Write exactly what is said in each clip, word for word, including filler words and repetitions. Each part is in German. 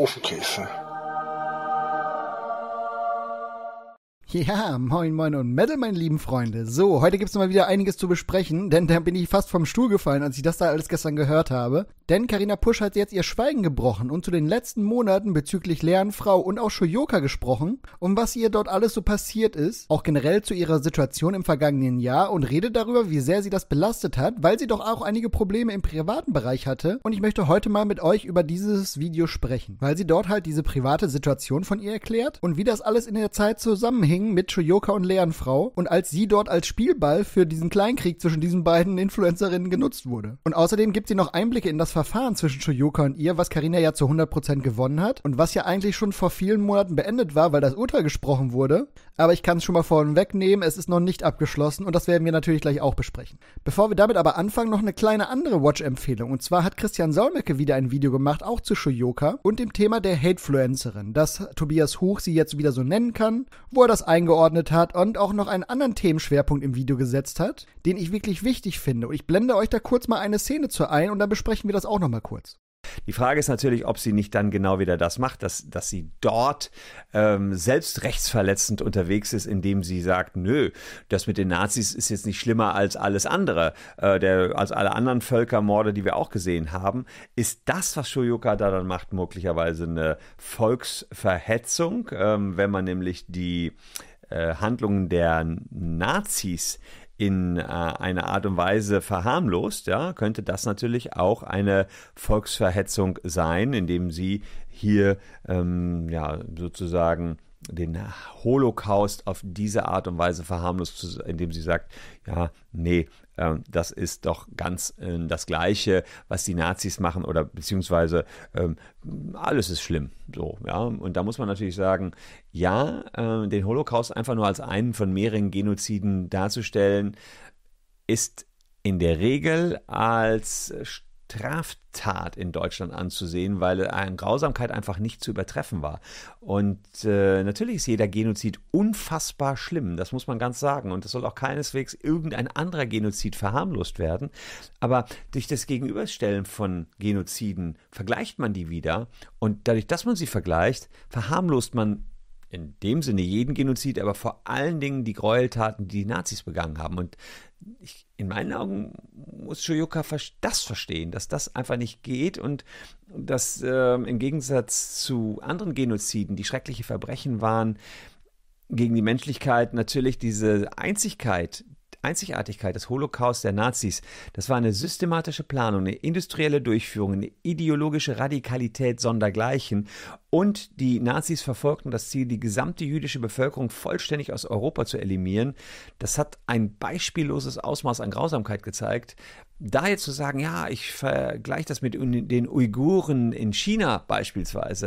Ofenkäse. Ja, moin moin und Metal, meine lieben Freunde. So, heute gibt's mal wieder einiges zu besprechen, denn da bin ich fast vom Stuhl gefallen, als ich das da alles gestern gehört habe. Denn Carina Pusch hat jetzt ihr Schweigen gebrochen und zu den letzten Monaten bezüglich Lernfrau und auch Shoyoka gesprochen und was ihr dort alles so passiert ist, auch generell zu ihrer Situation im vergangenen Jahr und redet darüber, wie sehr sie das belastet hat, weil sie doch auch einige Probleme im privaten Bereich hatte. Und ich möchte heute mal mit euch über dieses Video sprechen, weil sie dort halt diese private Situation von ihr erklärt und wie das alles in der Zeit zusammenhing mit Shoyoka und Lernfrau und als sie dort als Spielball für diesen Kleinkrieg zwischen diesen beiden Influencerinnen genutzt wurde. Und außerdem gibt sie noch Einblicke in das Verfahren zwischen Shoyoka und ihr, was Carina ja zu hundert Prozent gewonnen hat und was ja eigentlich schon vor vielen Monaten beendet war, weil das Urteil gesprochen wurde. Aber ich kann es schon mal vorwegnehmen, es ist noch nicht abgeschlossen und das werden wir natürlich gleich auch besprechen. Bevor wir damit aber anfangen, noch eine kleine andere Watch-Empfehlung. Und zwar hat Christian Solmecke wieder ein Video gemacht, auch zu Shoyoka und dem Thema der Hatefluencerin, das Tobias Huch sie jetzt wieder so nennen kann, wo er das eingeordnet hat und auch noch einen anderen Themenschwerpunkt im Video gesetzt hat, den ich wirklich wichtig finde. Und ich blende euch da kurz mal eine Szene zu ein und dann besprechen wir das auch noch mal kurz. Die Frage ist natürlich, ob sie nicht dann genau wieder das macht, dass, dass sie dort ähm, selbst rechtsverletzend unterwegs ist, indem sie sagt, nö, das mit den Nazis ist jetzt nicht schlimmer als alles andere, äh, der, als alle anderen Völkermorde, die wir auch gesehen haben. Ist das, was Shoyoka da dann macht, möglicherweise eine Volksverhetzung, ähm, wenn man nämlich die äh, Handlungen der Nazis in äh, einer Art und Weise verharmlost, ja, könnte das natürlich auch eine Volksverhetzung sein, indem sie hier ähm, ja sozusagen den Holocaust auf diese Art und Weise verharmlost, indem sie sagt, ja, nee, äh, das ist doch ganz äh, das Gleiche, was die Nazis machen oder beziehungsweise äh, alles ist schlimm, so, ja, und da muss man natürlich sagen, ja, äh, den Holocaust einfach nur als einen von mehreren Genoziden darzustellen, ist in der Regel als Straftat in Deutschland anzusehen, weil eine Grausamkeit einfach nicht zu übertreffen war. Und äh, natürlich ist jeder Genozid unfassbar schlimm, das muss man ganz sagen. Und es soll auch keineswegs irgendein anderer Genozid verharmlost werden. Aber durch das Gegenüberstellen von Genoziden vergleicht man die wieder. Und dadurch, dass man sie vergleicht, verharmlost man in dem Sinne jeden Genozid, aber vor allen Dingen die Gräueltaten, die die Nazis begangen haben. Und ich, in meinen Augen muss Shoyoka das verstehen, dass das einfach nicht geht und dass äh, im Gegensatz zu anderen Genoziden, die schreckliche Verbrechen waren, gegen die Menschlichkeit natürlich diese Einzigkeit, Einzigartigkeit des Holocaust der Nazis, das war eine systematische Planung, eine industrielle Durchführung, eine ideologische Radikalität sondergleichen und die Nazis verfolgten das Ziel, die gesamte jüdische Bevölkerung vollständig aus Europa zu eliminieren. Das hat ein beispielloses Ausmaß an Grausamkeit gezeigt. Da jetzt zu sagen, ja, ich vergleiche das mit den Uiguren in China beispielsweise,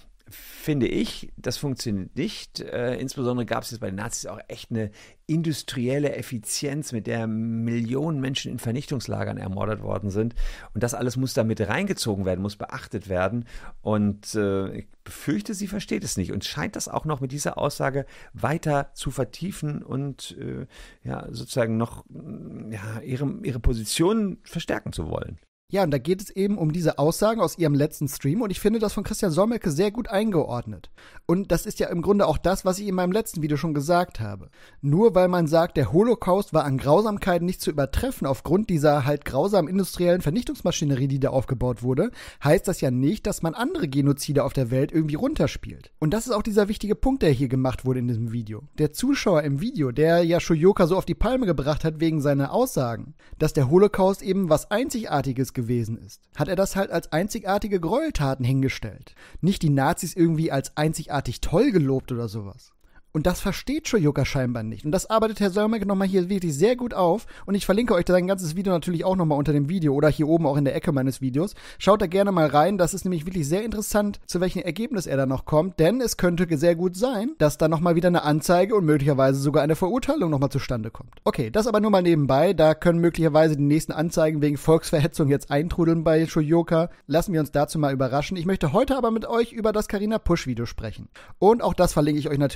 finde ich, das funktioniert nicht. Äh, insbesondere gab es jetzt bei den Nazis auch echt eine industrielle Effizienz, mit der Millionen Menschen in Vernichtungslagern ermordet worden sind. Und das alles muss da mit reingezogen werden, muss beachtet werden. Und äh, ich befürchte, sie versteht es nicht und scheint das auch noch mit dieser Aussage weiter zu vertiefen und äh, ja, sozusagen noch ja, ihre, ihre Position verstärken zu wollen. Ja, und da geht es eben um diese Aussagen aus ihrem letzten Stream und ich finde das von Christian Solmecke sehr gut eingeordnet. Und das ist ja im Grunde auch das, was ich in meinem letzten Video schon gesagt habe. Nur weil man sagt, der Holocaust war an Grausamkeiten nicht zu übertreffen aufgrund dieser halt grausamen industriellen Vernichtungsmaschinerie, die da aufgebaut wurde, heißt das ja nicht, dass man andere Genozide auf der Welt irgendwie runterspielt. Und das ist auch dieser wichtige Punkt, der hier gemacht wurde in diesem Video. Der Zuschauer im Video, der ja Shoyoka so auf die Palme gebracht hat wegen seiner Aussagen, dass der Holocaust eben was Einzigartiges gewesen ist, hat er das halt als einzigartige Gräueltaten hingestellt. Nicht die Nazis irgendwie als einzigartig toll gelobt oder sowas. Und das versteht Shoyoka scheinbar nicht. Und das arbeitet Herr Solmecke nochmal hier wirklich sehr gut auf. Und ich verlinke euch sein ganzes Video natürlich auch nochmal unter dem Video oder hier oben auch in der Ecke meines Videos. Schaut da gerne mal rein. Das ist nämlich wirklich sehr interessant, zu welchem Ergebnis er da noch kommt. Denn es könnte sehr gut sein, dass da nochmal wieder eine Anzeige und möglicherweise sogar eine Verurteilung nochmal zustande kommt. Okay, das aber nur mal nebenbei. Da können möglicherweise die nächsten Anzeigen wegen Volksverhetzung jetzt eintrudeln bei Shoyoka. Lassen wir uns dazu mal überraschen. Ich möchte heute aber mit euch über das Carina Pusch Video sprechen. Und auch das verlinke ich euch natürlich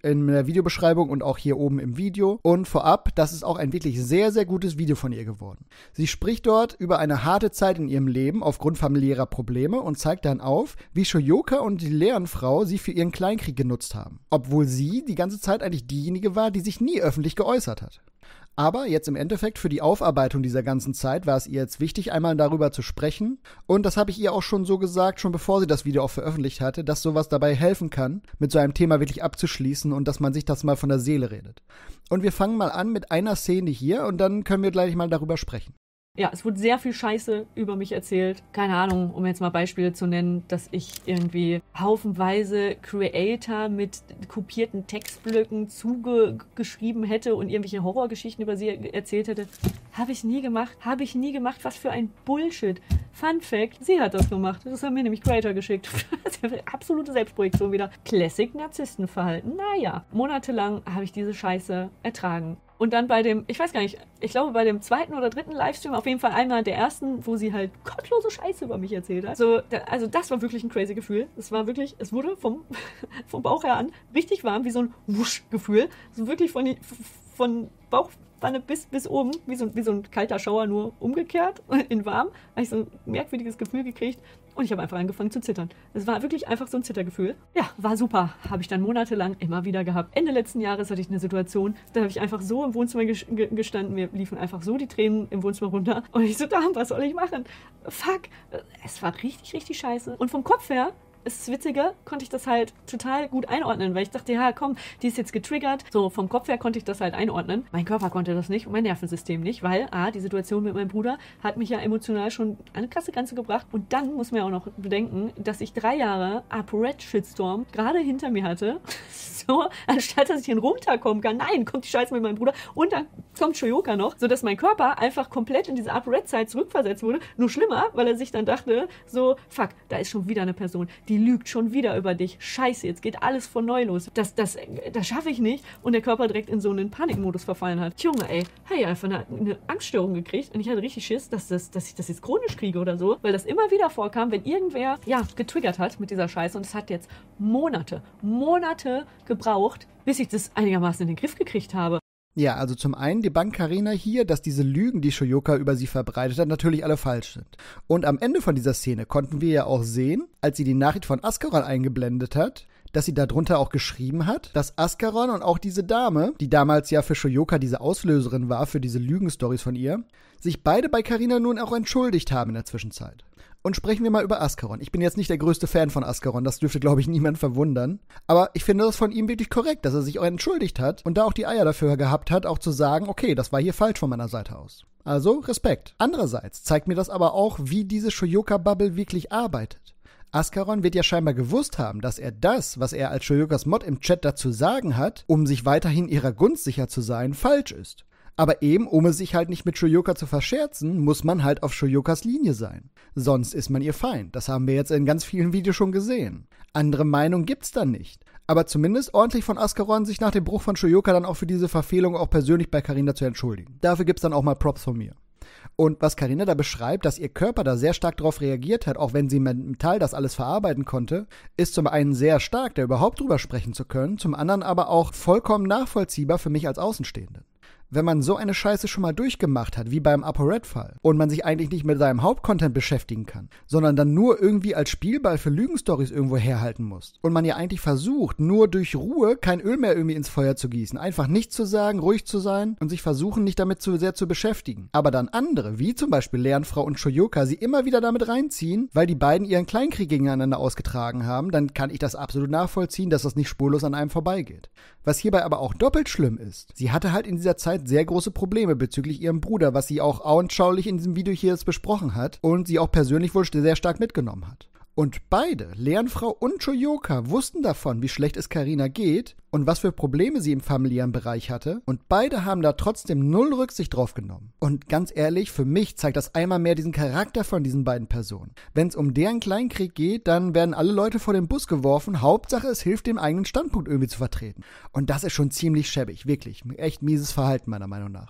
in der Videobeschreibung und auch hier oben im Video. Und vorab, das ist auch ein wirklich sehr, sehr gutes Video von ihr geworden. Sie spricht dort über eine harte Zeit in ihrem Leben aufgrund familiärer Probleme und zeigt dann auf, wie Shoyoka und die Lehrenfrau sie für ihren Kleinkrieg genutzt haben. Obwohl sie die ganze Zeit eigentlich diejenige war, die sich nie öffentlich geäußert hat. Aber jetzt im Endeffekt für die Aufarbeitung dieser ganzen Zeit war es ihr jetzt wichtig, einmal darüber zu sprechen. Und das habe ich ihr auch schon so gesagt, schon bevor sie das Video auch veröffentlicht hatte, dass sowas dabei helfen kann, mit so einem Thema wirklich abzuschließen und dass man sich das mal von der Seele redet. Und wir fangen mal an mit einer Szene hier und dann können wir gleich mal darüber sprechen. Ja, es wurde sehr viel Scheiße über mich erzählt. Keine Ahnung, um jetzt mal Beispiele zu nennen, dass ich irgendwie haufenweise Creator mit kopierten Textblöcken zugeschrieben hätte und irgendwelche Horrorgeschichten über sie erzählt hätte. Habe ich nie gemacht. Habe ich nie gemacht. Was für ein Bullshit. Fun Fact, sie hat das gemacht. Das haben mir nämlich Creator geschickt. Absolute Selbstprojektion wieder. Classic Narzisstenverhalten. Naja, monatelang habe ich diese Scheiße ertragen. Und dann bei dem, ich weiß gar nicht, ich glaube bei dem zweiten oder dritten Livestream, auf jeden Fall einmal der ersten, wo sie halt gottlose Scheiße über mich erzählt hat. So, da, also das war wirklich ein crazy Gefühl. Es war wirklich, es wurde vom, vom Bauch her an richtig warm, wie so ein Wusch-Gefühl. So wirklich von, von Bauchpfanne bis, bis oben, wie so, wie so ein kalter Schauer, nur umgekehrt in warm. Da habe ich so ein merkwürdiges Gefühl gekriegt. Und ich habe einfach angefangen zu zittern. Es war wirklich einfach so ein Zittergefühl. Ja, war super. Habe ich dann monatelang immer wieder gehabt. Ende letzten Jahres hatte ich eine Situation, da habe ich einfach so im Wohnzimmer gestanden. Mir liefen einfach so die Tränen im Wohnzimmer runter. Und ich so, da, was soll ich machen? Fuck. Es war richtig, richtig scheiße. Und vom Kopf her, das Witzige, konnte ich das halt total gut einordnen, weil ich dachte, ja komm, die ist jetzt getriggert. So, vom Kopf her konnte ich das halt einordnen. Mein Körper konnte das nicht und mein Nervensystem nicht, weil A, die Situation mit meinem Bruder hat mich ja emotional schon an eine krasse Grenze gebracht. Und dann muss man ja auch noch bedenken, dass ich drei Jahre ApoRed-Shitstorm gerade hinter mir hatte. So, anstatt dass ich hier runterkommen kann, nein, kommt die Scheiße mit meinem Bruder und dann kommt Shoyoka noch, sodass mein Körper einfach komplett in diese ApoRed-Zeit zurückversetzt wurde. Nur schlimmer, weil er sich dann dachte, so, fuck, da ist schon wieder eine Person, die lügt schon wieder über dich. Scheiße, jetzt geht alles von neu los. Das, das, das schaffe ich nicht. Und der Körper direkt in so einen Panikmodus verfallen hat. Junge, ey, habe ich einfach eine, eine Angststörung gekriegt und ich hatte richtig Schiss, dass, das, dass ich das jetzt chronisch kriege oder so, weil das immer wieder vorkam, wenn irgendwer, ja, getriggert hat mit dieser Scheiße und es hat jetzt Monate, Monate gebraucht, bis ich das einigermaßen in den Griff gekriegt habe. Ja, also zum einen debankt Carina hier, dass diese Lügen, die Shoyoka über sie verbreitet hat, natürlich alle falsch sind. Und am Ende von dieser Szene konnten wir ja auch sehen, als sie die Nachricht von Ascaron eingeblendet hat, dass sie darunter auch geschrieben hat, dass Ascaron und auch diese Dame, die damals ja für Shoyoka diese Auslöserin war, für diese Lügenstories von ihr, sich beide bei Carina nun auch entschuldigt haben in der Zwischenzeit. Und sprechen wir mal über Ascaron. Ich bin jetzt nicht der größte Fan von Ascaron, das dürfte, glaube ich, niemand verwundern. Aber ich finde das von ihm wirklich korrekt, dass er sich auch entschuldigt hat und da auch die Eier dafür gehabt hat, auch zu sagen, okay, das war hier falsch von meiner Seite aus. Also Respekt. Andererseits zeigt mir das aber auch, wie diese Shoyoka-Bubble wirklich arbeitet. Ascaron wird ja scheinbar gewusst haben, dass er das, was er als Shoyokas Mod im Chat dazu sagen hat, um sich weiterhin ihrer Gunst sicher zu sein, falsch ist. Aber eben, um es sich halt nicht mit Shoyoka zu verscherzen, muss man halt auf Shoyokas Linie sein. Sonst ist man ihr Feind. Das haben wir jetzt in ganz vielen Videos schon gesehen. Andere Meinung gibt's dann nicht. Aber zumindest ordentlich von Ascaron, sich nach dem Bruch von Shoyoka dann auch für diese Verfehlung auch persönlich bei Carina zu entschuldigen. Dafür gibt's dann auch mal Props von mir. Und was Carina da beschreibt, dass ihr Körper da sehr stark darauf reagiert hat, auch wenn sie mental das alles verarbeiten konnte, ist zum einen sehr stark, da überhaupt drüber sprechen zu können, zum anderen aber auch vollkommen nachvollziehbar für mich als Außenstehenden. Wenn man so eine Scheiße schon mal durchgemacht hat, wie beim ApoRed-Fall, und man sich eigentlich nicht mit seinem Hauptcontent beschäftigen kann, sondern dann nur irgendwie als Spielball für Lügenstories irgendwo herhalten muss, und man ja eigentlich versucht, nur durch Ruhe kein Öl mehr irgendwie ins Feuer zu gießen, einfach nichts zu sagen, ruhig zu sein und sich versuchen, nicht damit zu sehr zu beschäftigen. Aber dann andere, wie zum Beispiel Lehrenfrau und Shoyoka, sie immer wieder damit reinziehen, weil die beiden ihren Kleinkrieg gegeneinander ausgetragen haben, dann kann ich das absolut nachvollziehen, dass das nicht spurlos an einem vorbeigeht. Was hierbei aber auch doppelt schlimm ist, sie hatte halt in dieser Zeit sehr große Probleme bezüglich ihrem Bruder, was sie auch anschaulich in diesem Video hier jetzt besprochen hat und sie auch persönlich wohl sehr stark mitgenommen hat. Und beide, Lehrenfrau und Shoyoka, wussten davon, wie schlecht es Carina geht und was für Probleme sie im familiären Bereich hatte. Und beide haben da trotzdem null Rücksicht drauf genommen. Und ganz ehrlich, für mich zeigt das einmal mehr diesen Charakter von diesen beiden Personen. Wenn es um deren Kleinkrieg geht, dann werden alle Leute vor den Bus geworfen. Hauptsache, es hilft, dem eigenen Standpunkt irgendwie zu vertreten. Und das ist schon ziemlich schäbig, wirklich. Echt mieses Verhalten, meiner Meinung nach.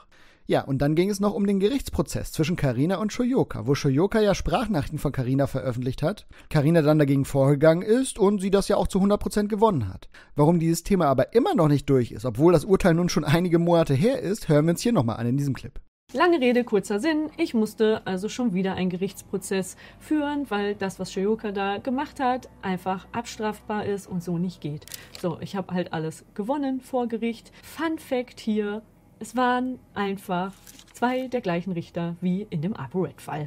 Ja, und dann ging es noch um den Gerichtsprozess zwischen Carina und Shoyoka, wo Shoyoka ja Sprachnachrichten von Carina veröffentlicht hat, Carina dann dagegen vorgegangen ist und sie das ja auch zu hundert Prozent gewonnen hat. Warum dieses Thema aber immer noch nicht durch ist, obwohl das Urteil nun schon einige Monate her ist, hören wir uns hier nochmal an in diesem Clip. Lange Rede, kurzer Sinn. Ich musste also schon wieder einen Gerichtsprozess führen, weil das, was Shoyoka da gemacht hat, einfach abstrafbar ist und so nicht geht. So, ich habe halt alles gewonnen vor Gericht. Fun Fact hier, es waren einfach zwei der gleichen Richter wie in dem ApoRed-Fall.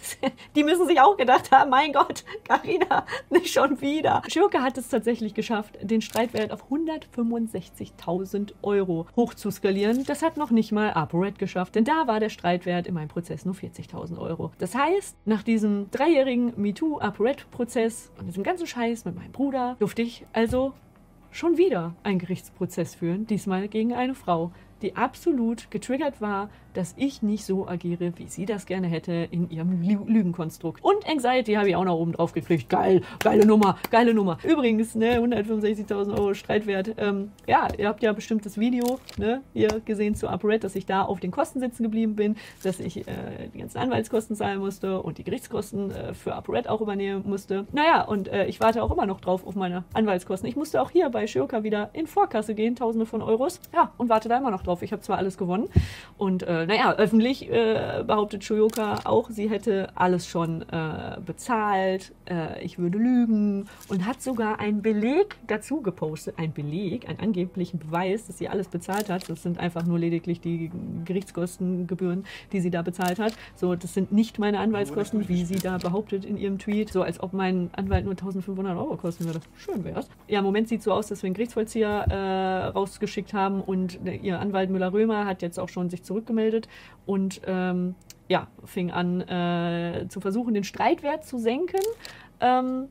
Die müssen sich auch gedacht haben, mein Gott, Carina, nicht schon wieder. Shoyoka hat es tatsächlich geschafft, den Streitwert auf hundertfünfundsechzigtausend Euro hochzuskalieren. Das hat noch nicht mal ApoRed geschafft, denn da war der Streitwert in meinem Prozess nur vierzigtausend Euro. Das heißt, nach diesem dreijährigen MeToo-ApoRed-Prozess und diesem ganzen Scheiß mit meinem Bruder durfte ich also schon wieder einen Gerichtsprozess führen, diesmal gegen eine Frau, die absolut getriggert war, dass ich nicht so agiere, wie sie das gerne hätte in ihrem Lü- Lügenkonstrukt. Und Anxiety habe ich auch noch oben drauf gekriegt. Geil, geile Nummer, geile Nummer. Übrigens, ne, hundertfünfundsechzigtausend Euro Streitwert. Ähm, ja, ihr habt ja bestimmt das Video, ne, hier gesehen zu ApoRed, dass ich da auf den Kosten sitzen geblieben bin, dass ich äh, die ganzen Anwaltskosten zahlen musste und die Gerichtskosten äh, für ApoRed auch übernehmen musste. Naja, und äh, ich warte auch immer noch drauf auf meine Anwaltskosten. Ich musste auch hier bei Shoyoka wieder in Vorkasse gehen, Tausende von Euros. Ja, und warte da immer noch drauf. Ich habe zwar alles gewonnen und äh, naja, öffentlich äh, behauptet Shoyoka auch, sie hätte alles schon äh, bezahlt, äh, ich würde lügen und hat sogar einen Beleg dazu gepostet, ein Beleg, einen angeblichen Beweis, dass sie alles bezahlt hat. Das sind einfach nur lediglich die Gerichtskostengebühren, die sie da bezahlt hat. So, das sind nicht meine Anwaltskosten, wie sie da behauptet in ihrem Tweet, so als ob mein Anwalt nur eintausendfünfhundert Euro kosten würde. Schön wär's. Ja, im Moment sieht es so aus, dass wir einen Gerichtsvollzieher äh, rausgeschickt haben und äh, ihr Anwalt Müller-Römer hat jetzt auch schon sich zurückgemeldet und ähm, ja, fing an äh, zu versuchen, den Streitwert zu senken. Ähm,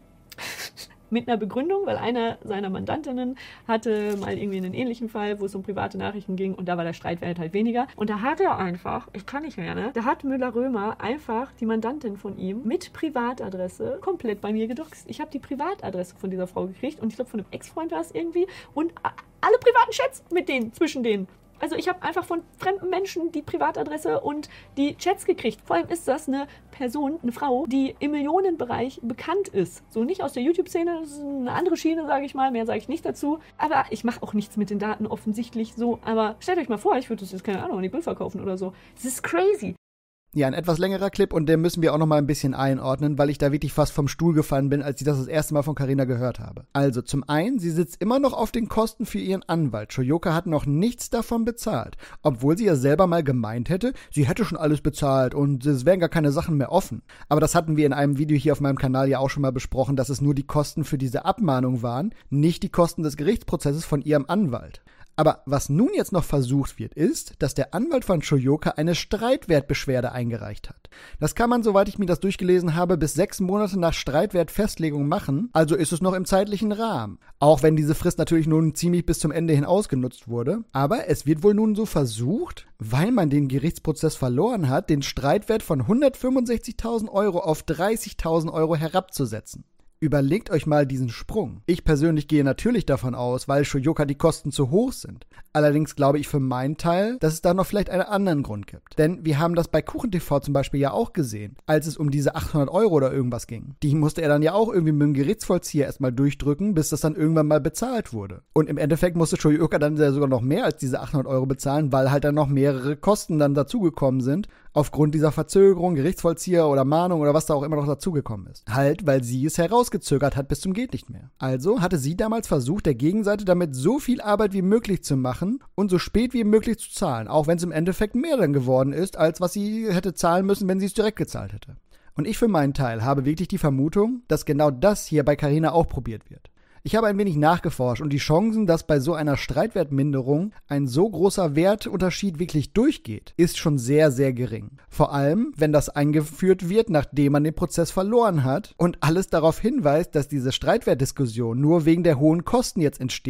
mit einer Begründung, weil einer seiner Mandantinnen hatte mal irgendwie einen ähnlichen Fall, wo es um private Nachrichten ging und da war der Streitwert halt weniger. Und da hat er einfach, ich kann nicht mehr, ne? Da hat Müller-Römer einfach die Mandantin von ihm mit Privatadresse komplett bei mir gedoxt. Ich habe die Privatadresse von dieser Frau gekriegt und ich glaube von einem Ex-Freund war es irgendwie und alle privaten Chats mit denen, zwischen denen. Also ich habe einfach von fremden Menschen die Privatadresse und die Chats gekriegt. Vor allem ist das eine Person, eine Frau, die im Millionenbereich bekannt ist. So nicht aus der YouTube-Szene, das ist eine andere Schiene, sage ich mal. Mehr sage ich nicht dazu. Aber ich mache auch nichts mit den Daten offensichtlich so. Aber stellt euch mal vor, ich würde das jetzt, keine Ahnung, an die Bild verkaufen oder so. Das ist crazy. Ja, ein etwas längerer Clip und den müssen wir auch noch mal ein bisschen einordnen, weil ich da wirklich fast vom Stuhl gefallen bin, als ich das das erste Mal von Carina gehört habe. Also zum einen, sie sitzt immer noch auf den Kosten für ihren Anwalt. Shoyoka hat noch nichts davon bezahlt, obwohl sie ja selber mal gemeint hätte, sie hätte schon alles bezahlt und es wären gar keine Sachen mehr offen. Aber das hatten wir in einem Video hier auf meinem Kanal ja auch schon mal besprochen, dass es nur die Kosten für diese Abmahnung waren, nicht die Kosten des Gerichtsprozesses von ihrem Anwalt. Aber was nun jetzt noch versucht wird, ist, dass der Anwalt von Shoyoka eine Streitwertbeschwerde eingereicht hat. Das kann man, soweit ich mir das durchgelesen habe, bis sechs Monate nach Streitwertfestlegung machen, also ist es noch im zeitlichen Rahmen. Auch wenn diese Frist natürlich nun ziemlich bis zum Ende hin ausgenutzt wurde. Aber es wird wohl nun so versucht, weil man den Gerichtsprozess verloren hat, den Streitwert von hundertfünfundsechzigtausend Euro auf dreißigtausend Euro herabzusetzen. Überlegt euch mal diesen Sprung. Ich persönlich gehe natürlich davon aus, weil Shoyoka die Kosten zu hoch sind. Allerdings glaube ich für meinen Teil, dass es da noch vielleicht einen anderen Grund gibt. Denn wir haben das bei KuchenTV zum Beispiel ja auch gesehen, als es um diese achthundert Euro oder irgendwas ging. Die musste er dann ja auch irgendwie mit dem Gerichtsvollzieher erstmal durchdrücken, bis das dann irgendwann mal bezahlt wurde. Und im Endeffekt musste Shoyoka dann sogar noch mehr als diese achthundert Euro bezahlen, weil halt dann noch mehrere Kosten dann dazugekommen sind, aufgrund dieser Verzögerung, Gerichtsvollzieher oder Mahnung oder was da auch immer noch dazugekommen ist. Halt, weil sie es herausgezögert hat bis zum geht nicht mehr. Also hatte sie damals versucht, der Gegenseite damit so viel Arbeit wie möglich zu machen und so spät wie möglich zu zahlen, auch wenn es im Endeffekt mehr dann geworden ist, als was sie hätte zahlen müssen, wenn sie es direkt gezahlt hätte. Und ich für meinen Teil habe wirklich die Vermutung, dass genau das hier bei Carina auch probiert wird. Ich habe ein wenig nachgeforscht und die Chancen, dass bei so einer Streitwertminderung ein so großer Wertunterschied wirklich durchgeht, ist schon sehr, sehr gering. Vor allem, wenn das eingeführt wird, nachdem man den Prozess verloren hat und alles darauf hinweist, dass diese Streitwertdiskussion nur wegen der hohen Kosten jetzt entsteht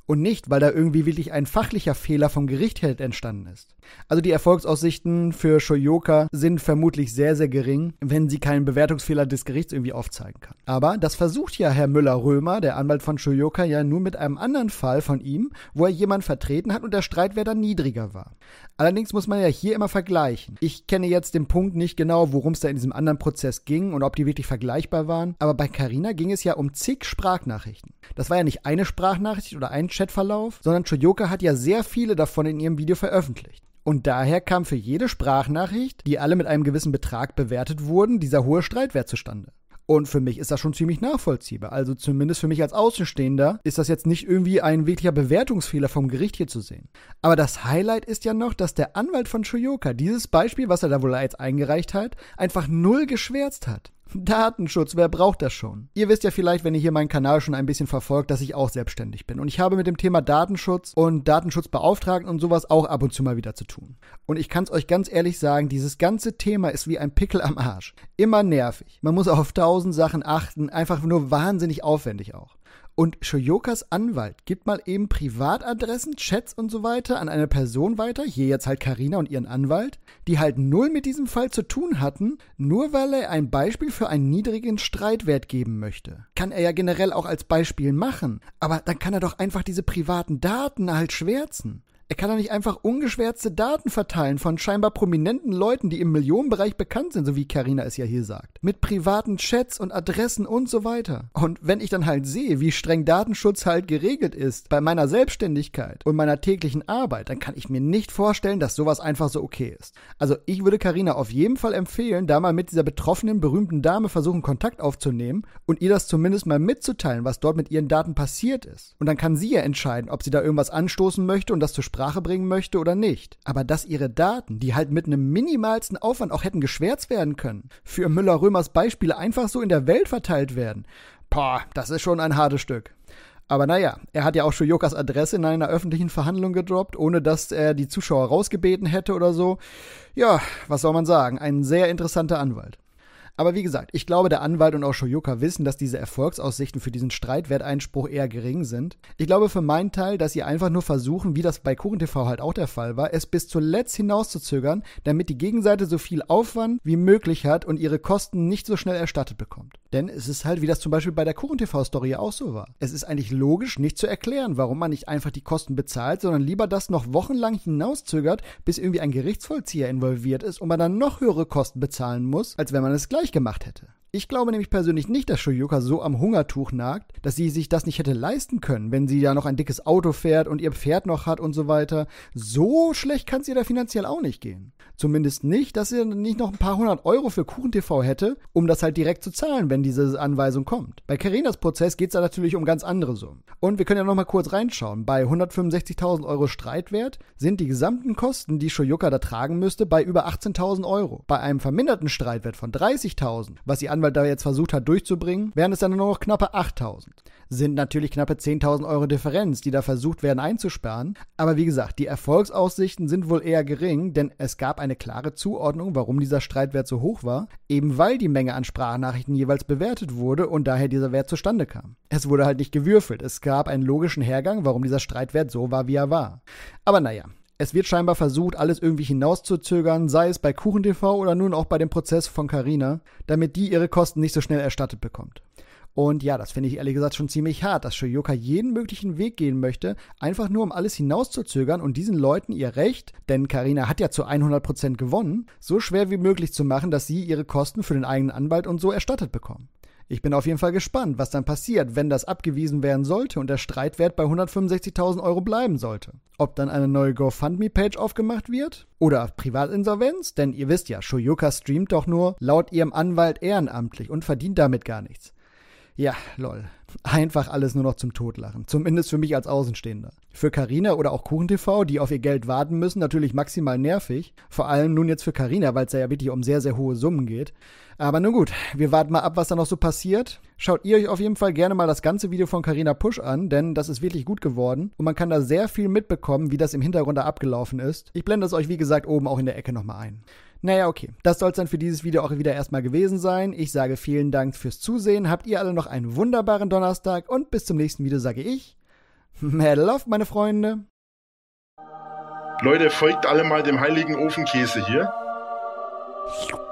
Und nicht, weil da irgendwie wirklich ein fachlicher Fehler vom Gericht her entstanden ist. Also die Erfolgsaussichten für Shoyoka sind vermutlich sehr, sehr gering, wenn sie keinen Bewertungsfehler des Gerichts irgendwie aufzeigen kann. Aber das versucht ja Herr Müller-Römer, der Anwalt von Shoyoka, ja nur mit einem anderen Fall von ihm, wo er jemanden vertreten hat und der Streitwert dann niedriger war. Allerdings muss man ja hier immer vergleichen. Ich kenne jetzt den Punkt nicht genau, worum es da in diesem anderen Prozess ging und ob die wirklich vergleichbar waren, aber bei Carina ging es ja um zig Sprachnachrichten. Das war ja nicht eine Sprachnachricht oder ein Chatverlauf, sondern Shoyoka hat ja sehr viele davon in ihrem Video veröffentlicht. Und daher kam für jede Sprachnachricht, die alle mit einem gewissen Betrag bewertet wurden, dieser hohe Streitwert zustande. Und für mich ist das schon ziemlich nachvollziehbar. Also zumindest für mich als Außenstehender ist das jetzt nicht irgendwie ein wirklicher Bewertungsfehler vom Gericht hier zu sehen. Aber das Highlight ist ja noch, dass der Anwalt von Shoyoka dieses Beispiel, was er da wohl jetzt eingereicht hat, einfach null geschwärzt hat. Datenschutz, wer braucht das schon? Ihr wisst ja vielleicht, wenn ihr hier meinen Kanal schon ein bisschen verfolgt, dass ich auch selbstständig bin. Und ich habe mit dem Thema Datenschutz und Datenschutzbeauftragten und sowas auch ab und zu mal wieder zu tun. Und ich kann es euch ganz ehrlich sagen, dieses ganze Thema ist wie ein Pickel am Arsch. Immer nervig. Man muss auf tausend Sachen achten, einfach nur wahnsinnig aufwendig auch. Und Shoyokas Anwalt gibt mal eben Privatadressen, Chats und so weiter an eine Person weiter, hier jetzt halt Carina und ihren Anwalt, die halt null mit diesem Fall zu tun hatten, nur weil er ein Beispiel für einen niedrigen Streitwert geben möchte. Kann er ja generell auch als Beispiel machen, aber dann kann er doch einfach diese privaten Daten halt schwärzen. Er kann doch nicht einfach ungeschwärzte Daten verteilen von scheinbar prominenten Leuten, die im Millionenbereich bekannt sind, so wie Carina es ja hier sagt. Mit privaten Chats und Adressen und so weiter. Und wenn ich dann halt sehe, wie streng Datenschutz halt geregelt ist bei meiner Selbstständigkeit und meiner täglichen Arbeit, dann kann ich mir nicht vorstellen, dass sowas einfach so okay ist. Also ich würde Carina auf jeden Fall empfehlen, da mal mit dieser betroffenen, berühmten Dame versuchen, Kontakt aufzunehmen und ihr das zumindest mal mitzuteilen, was dort mit ihren Daten passiert ist. Und dann kann sie ja entscheiden, ob sie da irgendwas anstoßen möchte und das zur Sprache bringen möchte oder nicht. Aber dass ihre Daten, die halt mit einem minimalsten Aufwand auch hätten geschwärzt werden können, für Müller-Römers Beispiele einfach so in der Welt verteilt werden, boah, das ist schon ein hartes Stück. Aber naja, er hat ja auch Shoyokas Adresse in einer öffentlichen Verhandlung gedroppt, ohne dass er die Zuschauer rausgebeten hätte oder so. Ja, was soll man sagen, ein sehr interessanter Anwalt. Aber wie gesagt, ich glaube, der Anwalt und auch Shoyoka wissen, dass diese Erfolgsaussichten für diesen Streitwerteinspruch eher gering sind. Ich glaube für meinen Teil, dass sie einfach nur versuchen, wie das bei KuchenTV halt auch der Fall war, es bis zuletzt hinauszuzögern, damit die Gegenseite so viel Aufwand wie möglich hat und ihre Kosten nicht so schnell erstattet bekommt. Denn es ist halt, wie das zum Beispiel bei der KuchenTV-Story auch so war. Es ist eigentlich logisch, nicht zu erklären, warum man nicht einfach die Kosten bezahlt, sondern lieber das noch wochenlang hinauszögert, bis irgendwie ein Gerichtsvollzieher involviert ist und man dann noch höhere Kosten bezahlen muss, als wenn man es gleich gemacht hätte. Ich glaube nämlich persönlich nicht, dass Shoyoka so am Hungertuch nagt, dass sie sich das nicht hätte leisten können, wenn sie ja noch ein dickes Auto fährt und ihr Pferd noch hat und so weiter. So schlecht kann es ihr da finanziell auch nicht gehen. Zumindest nicht, dass sie nicht noch ein paar hundert Euro für KuchenTV hätte, um das halt direkt zu zahlen, wenn diese Anweisung kommt. Bei Carinas Prozess geht es da natürlich um ganz andere Summen. Und wir können ja noch mal kurz reinschauen. Bei hundertfünfundsechzigtausend Euro Streitwert sind die gesamten Kosten, die Shoyoka da tragen müsste, bei über achtzehntausend Euro. Bei einem verminderten Streitwert von dreißigtausend, was die Anwalt da jetzt versucht hat durchzubringen, wären es dann nur noch knappe achttausend. Sind natürlich knappe zehntausend Euro Differenz, die da versucht werden einzusparen. Aber wie gesagt, die Erfolgsaussichten sind wohl eher gering, denn es gab eine klare Zuordnung, warum dieser Streitwert so hoch war, eben weil die Menge an Sprachnachrichten jeweils bewertet wurde und daher dieser Wert zustande kam. Es wurde halt nicht gewürfelt. Es gab einen logischen Hergang, warum dieser Streitwert so war, wie er war. Aber naja. Es wird scheinbar versucht, alles irgendwie hinauszuzögern, sei es bei KuchenTV oder nun auch bei dem Prozess von Carina, damit die ihre Kosten nicht so schnell erstattet bekommt. Und ja, das finde ich ehrlich gesagt schon ziemlich hart, dass Shoyoka jeden möglichen Weg gehen möchte, einfach nur um alles hinauszuzögern und diesen Leuten ihr Recht, denn Carina hat ja zu hundert Prozent gewonnen, so schwer wie möglich zu machen, dass sie ihre Kosten für den eigenen Anwalt und so erstattet bekommen. Ich bin auf jeden Fall gespannt, was dann passiert, wenn das abgewiesen werden sollte und der Streitwert bei hundertfünfundsechzigtausend Euro bleiben sollte. Ob dann eine neue GoFundMe-Page aufgemacht wird? Oder Privatinsolvenz? Denn ihr wisst ja, Shoyoka streamt doch nur laut ihrem Anwalt ehrenamtlich und verdient damit gar nichts. Ja, lol. Einfach alles nur noch zum Totlachen. Zumindest für mich als Außenstehender. Für Carina oder auch KuchenTV, die auf ihr Geld warten müssen, natürlich maximal nervig. Vor allem nun jetzt für Carina, weil es ja wirklich um sehr, sehr hohe Summen geht. Aber nun gut, wir warten mal ab, was da noch so passiert. Schaut ihr euch auf jeden Fall gerne mal das ganze Video von Carina Pusch an, denn das ist wirklich gut geworden. Und man kann da sehr viel mitbekommen, wie das im Hintergrund da abgelaufen ist. Ich blende es euch, wie gesagt, oben auch in der Ecke nochmal ein. Naja, okay. Das soll es dann für dieses Video auch wieder erstmal gewesen sein. Ich sage vielen Dank fürs Zusehen. Habt ihr alle noch einen wunderbaren Donnerstag und bis zum nächsten Video sage ich Mehr Love, meine Freunde. Leute, folgt alle mal dem heiligen Ofenkäse hier.